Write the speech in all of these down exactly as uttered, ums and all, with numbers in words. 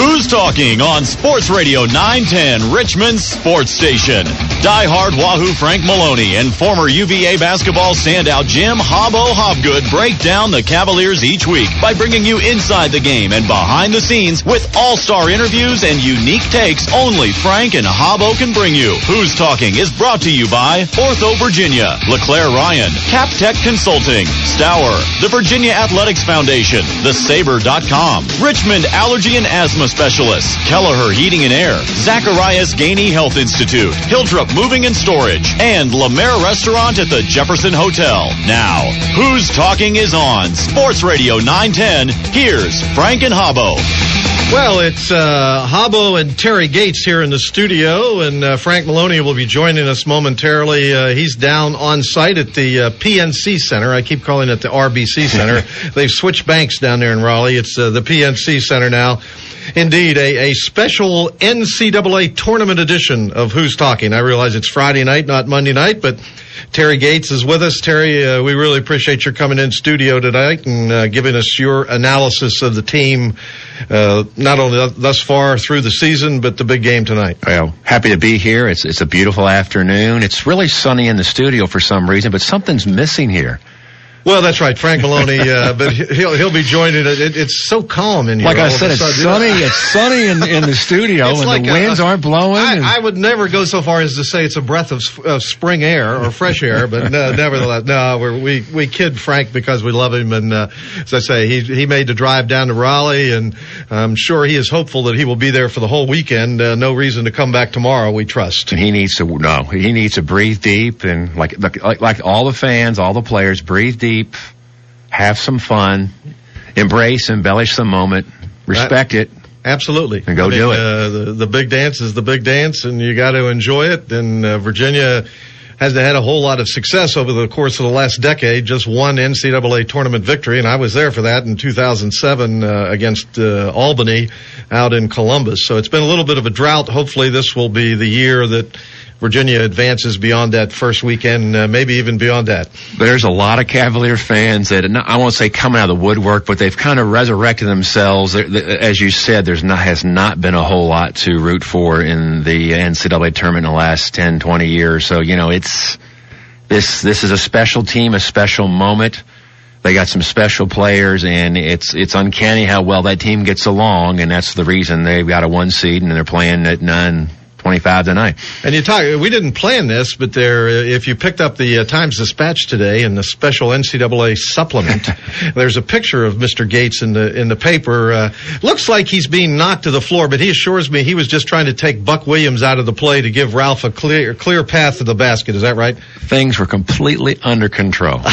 Who's Talking on Sports Radio nine ten, Richmond's sports station. Die-hard Wahoo Frank Maloney and former U V A basketball standout Jim Hobbo Hobgood break down the Cavaliers each week by bringing you inside the game and behind the scenes with all-star interviews and unique takes only Frank and Hobbo can bring you. Who's Talking is brought to you by Ortho Virginia, LeClaire Ryan, CapTech Consulting, Stour, the Virginia Athletics Foundation, the saber dot com, Richmond Allergy and Asthma Specialists, Kelleher Heating and Air, Zacharias Gainey Health Institute, Hildrop Moving and Storage, and La Mer Restaurant at the Jefferson Hotel. Now, Who's Talking is on Sports Radio nine ten. Here's Frank and Hobbo. Well, it's uh, Hobbo and Terry Gates here in the studio, and uh, Frank Maloney will be joining us momentarily. Uh, he's down on site at the uh, P N C Center. I keep calling it the R B C Center. They've switched banks down there in Raleigh. It's uh, the P N C Center now. Indeed, a, a special N C double A tournament edition of Who's Talking. I realize it's Friday night, not Monday night, but Terry Gates is with us. Terry, uh, we really appreciate your coming in studio tonight and uh, giving us your analysis of the team, uh, not only thus far through the season, but the big game tonight. Well, happy to be here. It's it's a beautiful afternoon. It's really sunny in the studio for some reason, but something's missing here. Well, that's right, Frank Maloney, uh, but he'll he'll be joining it. it. It's so calm in here. Like I said, it's sunny. It's sunny in, in the studio, and like the winds a, aren't blowing. I, and... I would never go so far as to say it's a breath of, of spring air or fresh air, but uh, nevertheless, no, we're, we we kid Frank because we love him, and uh, as I say, he he made the drive down to Raleigh, and I'm sure he is hopeful that he will be there for the whole weekend. Uh, no reason to come back tomorrow, we trust. And he needs to no, he needs to breathe deep, and like like like all the fans, all the players, breathe deep. Have some fun, embrace, embellish the moment, respect it. Absolutely. And go I mean, do it. Uh, the, the big dance is the big dance, and you got to enjoy it. And uh, Virginia has had a whole lot of success over the course of the last decade, just one N C double A tournament victory, and I was there for that in two thousand seven uh, against uh, Albany out in Columbus. So it's been a little bit of a drought. Hopefully this will be the year that Virginia advances beyond that first weekend, uh, maybe even beyond that. There's a lot of Cavalier fans that, I won't say coming out of the woodwork, but they've kind of resurrected themselves. As you said, there's not, has not been a whole lot to root for in the N C double A tournament in the last ten, twenty years. So, you know, it's, this, this is a special team, a special moment. They got some special players, and it's, it's uncanny how well that team gets along, and that's the reason they've got a one seed and they're playing at nine twenty-five tonight. And you talk, we didn't plan this, but there, if you picked up the uh, Times Dispatch today in the special N C double A supplement, there's a picture of Mister Gates in the in the paper. Uh, looks like he's being knocked to the floor, but he assures me he was just trying to take Buck Williams out of the play to give Ralph a clear clear path to the basket. Is that right? Things were completely under control.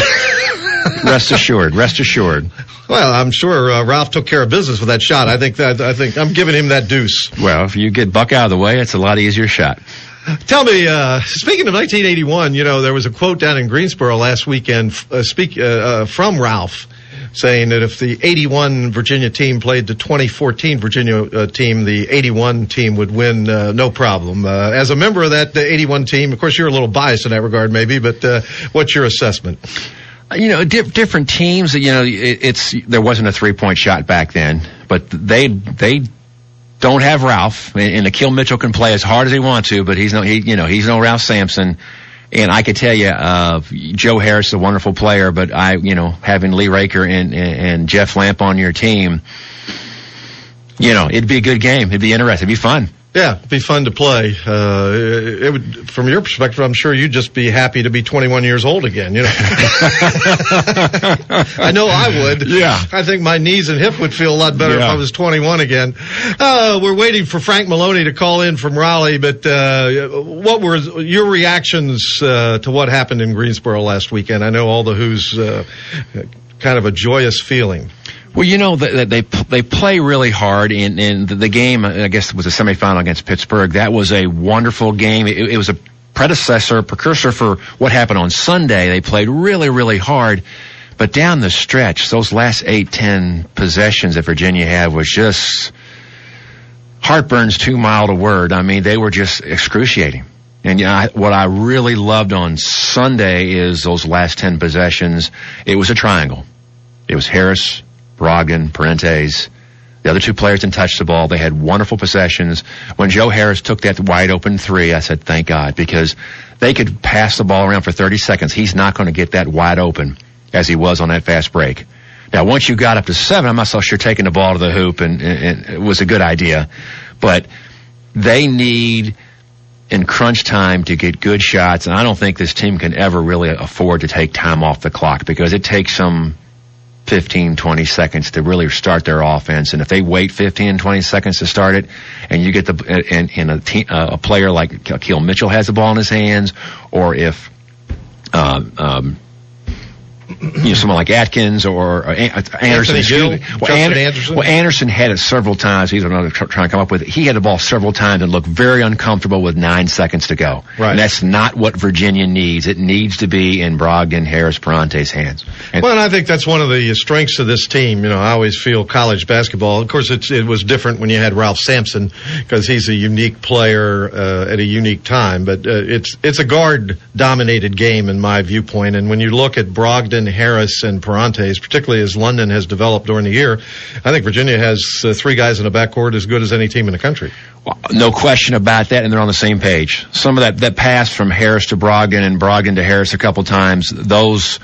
Rest assured. Rest assured. Well, I'm sure uh, Ralph took care of business with that shot. I think that I think I'm giving him that deuce. Well, if you get Buck out of the way, it's a lot easier shot. Tell me, uh, speaking of nineteen eighty-one, you know, there was a quote down in Greensboro last weekend uh, speak uh, uh, from Ralph saying that if the eighty-one Virginia team played the twenty fourteen Virginia uh, team, the eighty-one team would win uh, no problem. Uh, as a member of that the eighty-one team, of course, you're a little biased in that regard maybe, but uh, what's your assessment? You know, di- different teams, you know, it, it's, there wasn't a three-point shot back then, but they, they don't have Ralph, and Akil Mitchell can play as hard as he wants to, but he's no, he, you know, he's no Ralph Sampson. And I could tell you, uh, Joe Harris is a wonderful player, but I, you know, having Lee Raker and, and, and Jeff Lamp on your team, you know, it'd be a good game. It'd be interesting. It'd be fun. Yeah, it'd be fun to play. Uh, it, it would, from your perspective, I'm sure you'd just be happy to be twenty-one years old again, you know. I know I would. Yeah. I think my knees and hip would feel a lot better yeah. if I was twenty-one again. Uh, we're waiting for Frank Maloney to call in from Raleigh, but, uh, what were your reactions, uh, to what happened in Greensboro last weekend? I know all the Who's, uh, kind of a joyous feeling. Well, you know, they they, they play really hard, and, and the game, I guess, was a semifinal against Pittsburgh. That was a wonderful game. It, it was a predecessor, precursor for what happened on Sunday. They played really, really hard. But down the stretch, those last eight, ten possessions that Virginia had was just, heartburn's too mild a word. I mean, they were just excruciating. And you know, I, what I really loved on Sunday is those last ten possessions. It was a triangle. It was Harris, Brogdon, Parentes. The other two players didn't touch the ball. They had wonderful possessions. When Joe Harris took that wide open three, I said, thank God, because they could pass the ball around for thirty seconds. He's not going to get that wide open as he was on that fast break. Now, once you got up to seven, I'm not so sure taking the ball to the hoop and, and, and it was a good idea. But they need, in crunch time, to get good shots. And I don't think this team can ever really afford to take time off the clock, because it takes some fifteen, twenty seconds to really start their offense. And if they wait fifteen, twenty seconds to start it, and you get the, and, and a, team, uh, a player like Akil Mitchell has the ball in his hands, or if, um, um, you know, someone like Atkins or, or Anderson. Gill, well, Ander- Anderson. Well, Anderson had it several times. He's another tr- trying to come up with it. He had the ball several times and looked very uncomfortable with nine seconds to go. Right. And that's not what Virginia needs. It needs to be in Brogdon, Harris, Perante's hands. And well, and I think that's one of the strengths of this team. You know, I always feel college basketball. Of course, it's, it was different when you had Ralph Sampson, because he's a unique player uh, at a unique time. But uh, it's it's a guard-dominated game in my viewpoint. And when you look at Brogdon, Harris, and Perantes, particularly as London has developed during the year, I think Virginia has uh, three guys in the backcourt as good as any team in the country. Well, no question about that, and they're on the same page. Some of that, that pass from Harris to Brogdon and Brogdon to Harris a couple times, those,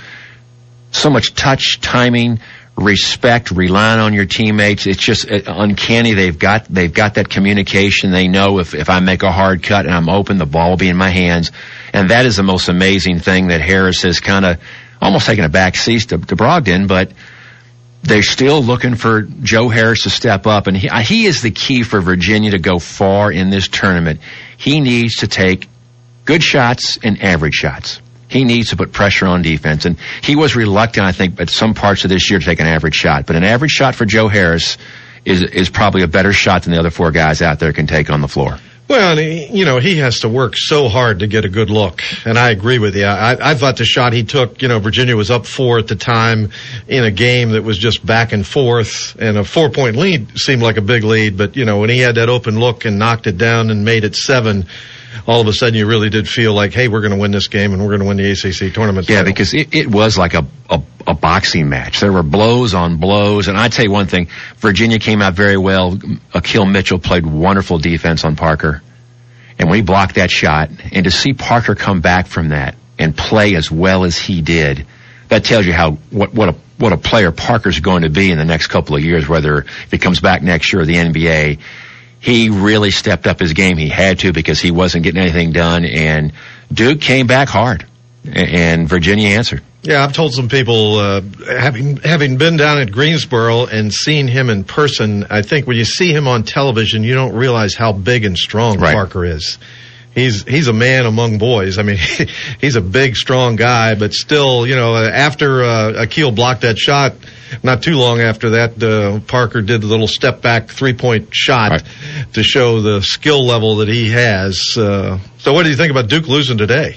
so much touch, timing, respect, relying on your teammates. It's just uncanny. They've got, they've got that communication. They know if, if I make a hard cut and I'm open, the ball will be in my hands. And that is the most amazing thing that Harris has kind of almost taken a back seat to, to Brogdon, but they're still looking for Joe Harris to step up, and he, he is the key for Virginia to go far in this tournament. He needs to take good shots and average shots. He needs to put pressure on defense, and he was reluctant, I think, at some parts of this year to take an average shot. But an average shot for Joe Harris is is probably a better shot than the other four guys out there can take on the floor. Well, and he, you know, he has to work so hard to get a good look, and I agree with you. I, I thought the shot he took, you know, Virginia was up four at the time in a game that was just back and forth, and a four-point lead seemed like a big lead, but, you know, when he had that open look and knocked it down and made it seven, all of a sudden you really did feel like, hey, we're going to win this game and we're going to win the A C C tournament. Yeah, title. because it, it was like a, a, a boxing match. There were blows on blows, and I tell you one thing, Virginia came out very well. Akil Mitchell played wonderful defense on Parker. And when he blocked that shot, and to see Parker come back from that and play as well as he did, that tells you how what what a what a player Parker's going to be in the next couple of years, whether if he comes back next year or the N B A. He really stepped up his game. He had to, because he wasn't getting anything done, and Duke came back hard, and Virginia answered. Yeah, I've told some people, uh, having having been down at Greensboro and seen him in person, I think when you see him on television, you don't realize how big and strong right. Parker is. He's he's a man among boys. I mean, he's a big, strong guy, but still, you know, after uh, Akil blocked that shot, not too long after that, uh, Parker did the little step back three-point shot right. to show the skill level that he has. Uh, so what do you think about Duke losing today?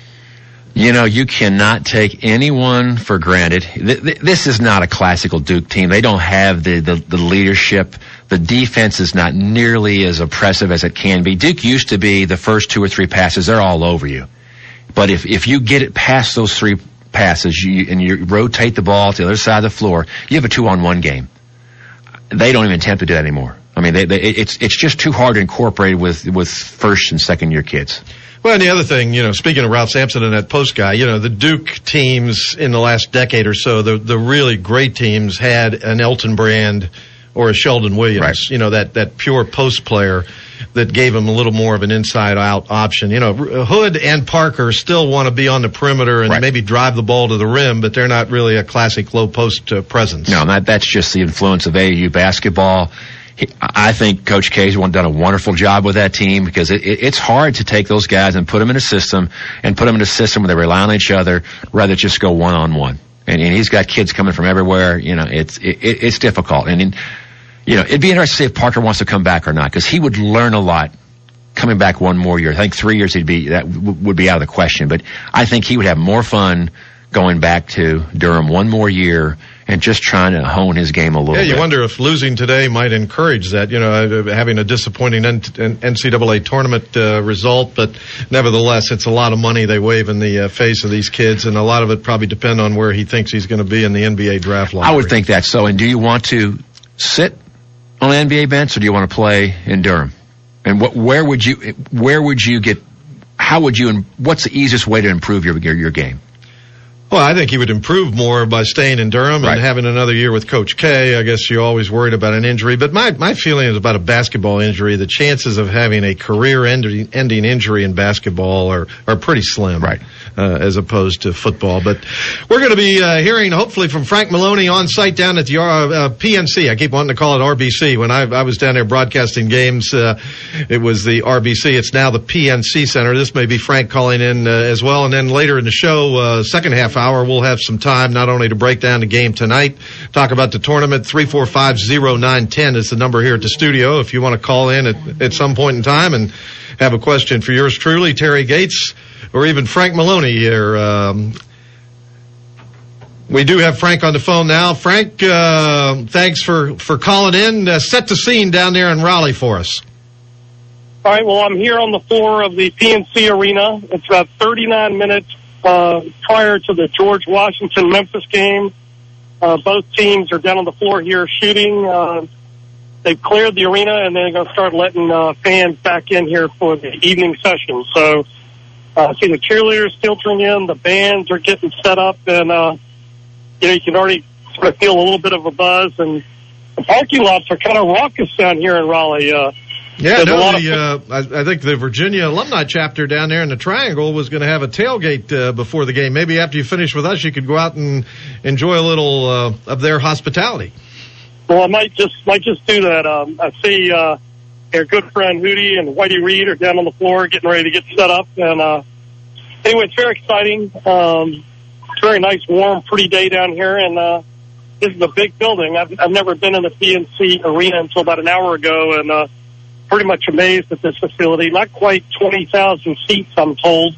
You know, you cannot take anyone for granted. This is not a classical Duke team. They don't have the, the, the leadership. The defense is not nearly as oppressive as it can be. Duke used to be the first two or three passes, they're all over you. But if, if you get it past those three passes you, and you rotate the ball to the other side of the floor, you have a two-on-one game. They don't even attempt to do that anymore. I mean, they, they, it's it's just too hard to incorporate with, with first and second-year kids. Well, and the other thing, you know, speaking of Ralph Sampson and that post guy, you know, the Duke teams in the last decade or so, the the really great teams had an Elton Brand or a Sheldon Williams, right. you know, that, that pure post player that gave them a little more of an inside-out option. You know, Hood and Parker still want to be on the perimeter and right. maybe drive the ball to the rim, but they're not really a classic low-post uh, presence. No, that, that's just the influence of A A U basketball. He, I think Coach K's done a wonderful job with that team, because it, it, it's hard to take those guys and put them in a system and put them in a system where they rely on each other rather than just go one-on-one. And, and he's got kids coming from everywhere. You know, it's it, it's difficult. And, in, you know, it'd be interesting to see if Parker wants to come back or not, because he would learn a lot coming back one more year. I think three years he'd be that w- would be out of the question. But I think he would have more fun going back to Durham one more year and just trying to hone his game a little bit. Yeah, you bit. wonder if losing today might encourage that, you know, having a disappointing N C double A tournament uh, result, but nevertheless, it's a lot of money they wave in the uh, face of these kids, and a lot of it probably depend on where he thinks he's going to be in the N B A draft lottery. I would think that so. And do you want to sit on N B A bench, or do you want to play in Durham? And what, where would you, where would you get, how would you, what's the easiest way to improve your, your, your game? Well, I think he would improve more by staying in Durham Right. and having another year with Coach K. I guess you're always worried about an injury. But my, my feeling is about a basketball injury. The chances of having a career-ending ending injury in basketball are, are pretty slim. Right. Uh, as opposed to football. But we're going to be uh, hearing, hopefully, from Frank Maloney on site down at the uh, P N C. I keep wanting to call it R B C. When I, I was down there broadcasting games, uh, it was the R B C. It's now the P N C Center. This may be Frank calling in uh, as well. And then later in the show, uh, second half hour, we'll have some time not only to break down the game tonight, talk about the tournament. Three four five zero nine ten is the number here at the studio if you want to call in at, at some point in time and have a question for yours truly, Terry Gates, or even Frank Maloney here. Um, we do have Frank on the phone now. Frank, uh, thanks for, for calling in. Uh, set the scene down there in Raleigh for us. All right, well, I'm here on the floor of the P N C Arena. It's about thirty-nine minutes uh, prior to the George Washington-Memphis game. Uh, both teams are down on the floor here shooting. Uh, they've cleared the arena, and they're going to start letting uh, fans back in here for the evening session. So uh, see the cheerleaders filtering in, the bands are getting set up, and uh, you know you can already sort of feel a little bit of a buzz. And the parking lots are kind of raucous down here in Raleigh. Uh, Yeah, There's a no, lot the, of- uh, I, I think the Virginia alumni chapter down there in the Triangle was going to have a tailgate uh, before the game. Maybe after you finish with us, you could go out and enjoy a little uh, of their hospitality. Well, I might just might just do that. Um, I see uh, our good friend Hootie and Whitey Reed are down on the floor getting ready to get set up. And uh, anyway, it's very exciting. Um, it's a very nice, warm, pretty day down here. And uh, this is a big building. I've, I've never been in the P N C Arena until about an hour ago, and uh, pretty much amazed at this facility. Not quite twenty thousand seats, I'm told.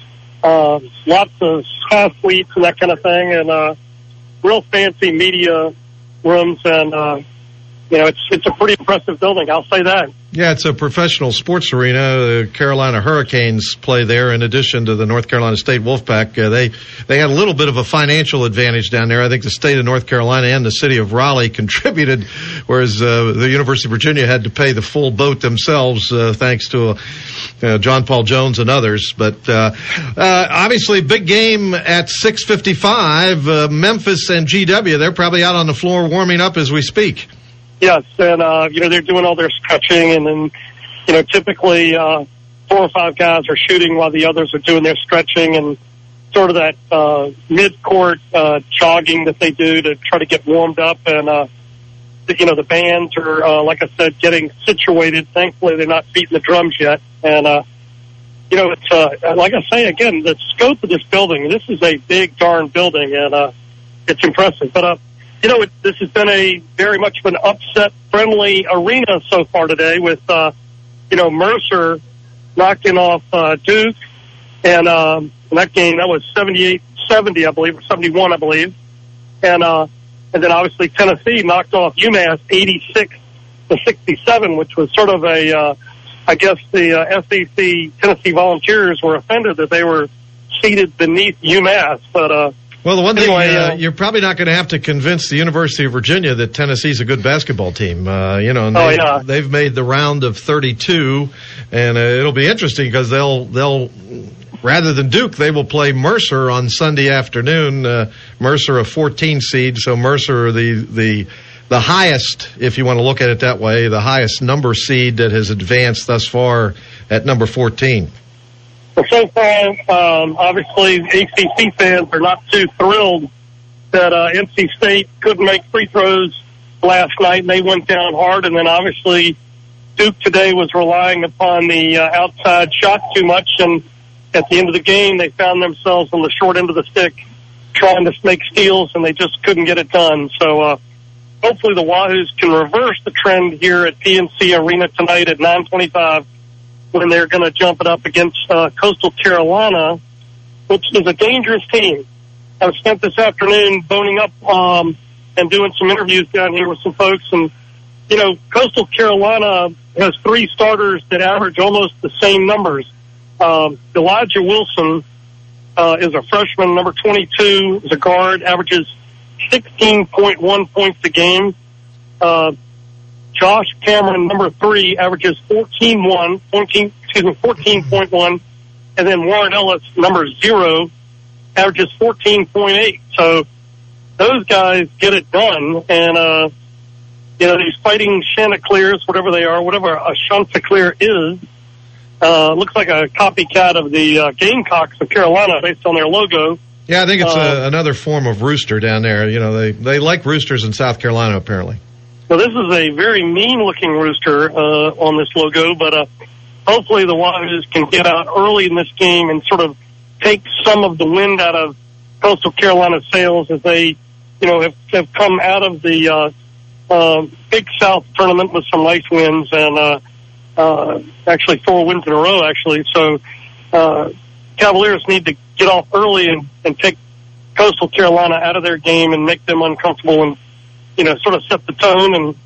Uh, lots of half suites and that kind of thing, and uh, real fancy media rooms, and uh, you know, it's it's a pretty impressive building. I'll say that. Yeah, it's a professional sports arena. The Carolina Hurricanes play there in addition to the North Carolina State Wolfpack. Uh, they they had a little bit of a financial advantage down there. I think the state of North Carolina and the city of Raleigh contributed, whereas uh, the University of Virginia had to pay the full boat themselves, uh, thanks to uh, uh, John Paul Jones and others. But uh, uh, obviously, big game at six fifty-five. Uh, Memphis and G W. They're probably out on the floor warming up as we speak. Yes, and, uh, you know, they're doing all their stretching, and then, you know, typically uh, four or five guys are shooting while the others are doing their stretching and sort of that uh, mid-court uh, jogging that they do to try to get warmed up. And, uh, the, you know, the bands are, uh, like I said, getting situated. Thankfully, they're not beating the drums yet. And, uh, you know, it's uh, like I say, again, the scope of this building, this is a big, darn building, and uh, it's impressive. But, uh, You know, it, this has been a very much of an upset-friendly arena so far today with, uh, you know, Mercer knocking off uh, Duke. And um, in that game, that was seventy-eight seventy, I believe, or seventy-one, I believe. And uh, and then, obviously, Tennessee knocked off UMass eighty-six to sixty-seven, which was sort of a, uh, I guess the uh, S E C Tennessee Volunteers were offended that they were seated beneath UMass. But, uh Well, the one thing, Anyway, uh, uh, you're probably not going to have to convince the University of Virginia that Tennessee's a good basketball team. Uh, you know, and Oh, they, yeah. they've made the round of thirty-two, and uh, it'll be interesting because they'll, they'll, rather than Duke, they will play Mercer on Sunday afternoon. Uh, Mercer, a fourteen seed, so Mercer, the, the, the highest, if you want to look at it that way, the highest number seed that has advanced thus far at number fourteen. Well, so far, um, obviously, A C C fans are not too thrilled that uh, N C State couldn't make free throws last night, and they went down hard. And then, obviously, Duke today was relying upon the uh, outside shot too much, and at the end of the game, they found themselves on the short end of the stick trying to make steals, and they just couldn't get it done. So uh, hopefully the Wahoos can reverse the trend here at P N C Arena tonight at nine twenty-five. When they're going to jump it up against uh, Coastal Carolina, which is a dangerous team. I've spent this afternoon boning up um, and doing some interviews down here with some folks. And, you know, Coastal Carolina has three starters that average almost the same numbers. Um, Elijah Wilson uh, is a freshman, number twenty-two, is a guard, averages sixteen point one points a game. Uh, Josh Cameron, number three, averages fourteen one, fourteen, excuse me, fourteen point one. And then Warren Ellis, number zero, averages fourteen point eight. So those guys get it done. And, uh, you know, these fighting Chanticleers, whatever they are, whatever a Chanticleer is, uh, looks like a copycat of the uh, Gamecocks of Carolina based on their logo. Yeah, I think it's uh, a, another form of rooster down there. You know, they, they like roosters in South Carolina, apparently. So this is a very mean-looking rooster uh, on this logo, but uh, hopefully the Wahoos can get out early in this game and sort of take some of the wind out of Coastal Carolina's sails as they, you know, have, have come out of the uh, uh, Big South tournament with some nice wins and uh, uh, actually four wins in a row, actually. So uh, Cavaliers need to get off early and, and take Coastal Carolina out of their game and make them uncomfortable and, you know, sort of set the tone. And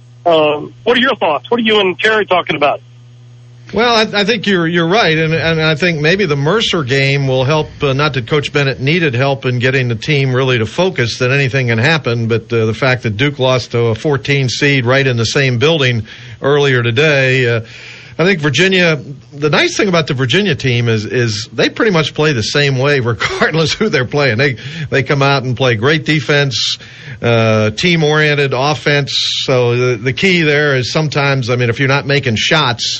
um, what are your thoughts? What are you and Terry talking about? Well, I, I think you're you're right, and and I think maybe the Mercer game will help. Uh, not that Coach Bennett needed help in getting the team really to focus that anything can happen, but uh, the fact that Duke lost to a fourteen seed right in the same building earlier today. Uh, I think Virginia, the nice thing about the Virginia team is, is they pretty much play the same way regardless who they're playing. They, they come out and play great defense, uh, team-oriented offense. So the, the key there is sometimes, I mean, if you're not making shots,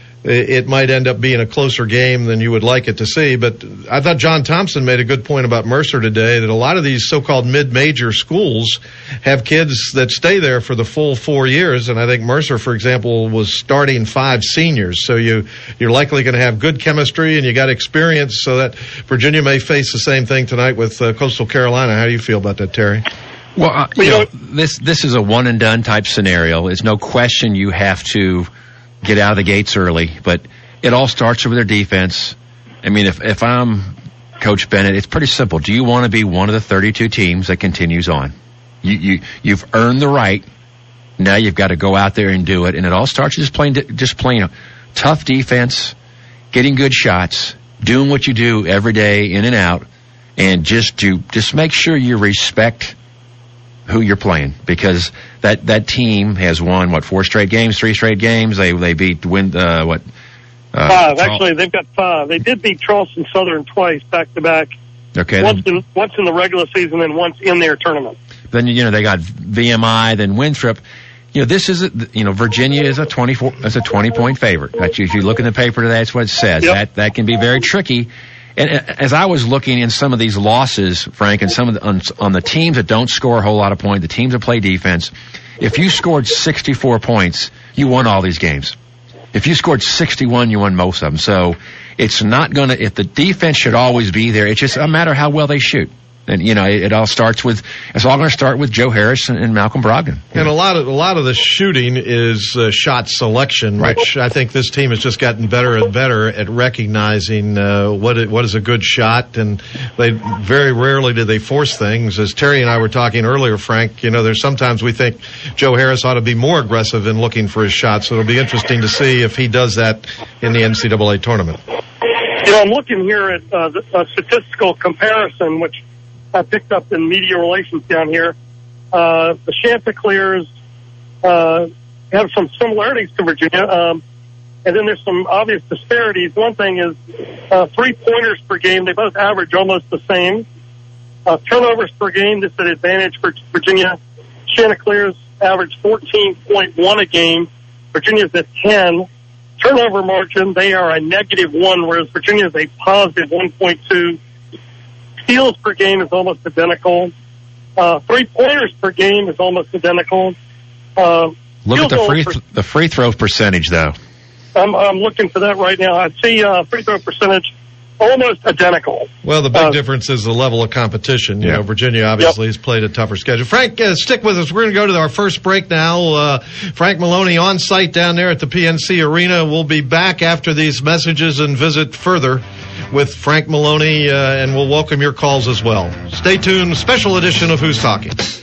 it might end up being a closer game than you would like it to see. But I thought John Thompson made a good point about Mercer today, that a lot of these so-called mid-major schools have kids that stay there for the full four years. And I think Mercer, for example, was starting five seniors. So you, you're likely going to have good chemistry and you got experience, so that Virginia may face the same thing tonight with uh, Coastal Carolina. How do you feel about that, Terry? Well, uh, you know, this, this is a one-and-done type scenario. There's no question you have to get out of the gates early, but it all starts with their defense. I mean, if, if I'm Coach Bennett, it's pretty simple. Do you want to be one of the thirty-two teams that continues on? You, you, you've earned the right. Now you've got to go out there and do it. And it all starts with just playing, just playing a tough defense, getting good shots, doing what you do every day in and out, and just do, just make sure you respect who you're playing, because that, that team has won, what, four straight games, three straight games. They, they beat, win, uh, what? Uh, five. Actually, they've got five. They did beat Charleston Southern twice, back to back. Okay. Once in, once in the regular season and once in their tournament. Then, you know, they got V M I, then Winthrop. You know, this is, a, you know, Virginia is a twenty-four, is a twenty point favorite. If you look in the paper today, that's what it says. Yep. That, that can be very tricky. And as I was looking in some of these losses, Frank, and some of the, on, on the teams that don't score a whole lot of points, the teams that play defense, if you scored sixty-four points, you won all these games. If you scored sixty-one, you won most of them. So it's not going to, if the defense should always be there, it's just a matter of how well they shoot. And, you know, it, it all starts with, it's all going to start with Joe Harris and, and Malcolm Brogdon. And a lot of, a lot of the shooting is uh, shot selection, right, which I think this team has just gotten better and better at recognizing, uh, what it, what is a good shot. And they, very rarely do they force things. As Terry and I were talking earlier, Frank, you know, there's sometimes we think Joe Harris ought to be more aggressive in looking for his shots. So it'll be interesting to see if he does that in the N C double A tournament. You know, I'm looking here at uh, the, a statistical comparison, which I picked up in media relations down here. Uh, the Chanticleers uh, have some similarities to Virginia, um, and then there's some obvious disparities. One thing is uh, three-pointers per game. They both average almost the same. Uh, turnovers per game, this is an advantage for Virginia. Chanticleers average fourteen point one a game. Virginia's at ten. Turnover margin, they are a negative one, whereas Virginia is a positive one point two. Steals per game is almost identical. Uh, three-pointers per game is almost identical. Uh, Look at the free, th- per- the free throw percentage, though. I'm, I'm looking for that right now. I see uh, free throw percentage almost identical. Well, the big uh, difference is the level of competition. You yeah. know, Virginia obviously yep. has played a tougher schedule. Frank, uh, stick with us. We're going to go to our first break now. Uh, Frank Maloney on site down there at the P N C Arena. We'll be back after these messages and visit further with Frank Maloney, uh, and we'll welcome your calls as well. Stay tuned. Special edition of Who's Talking.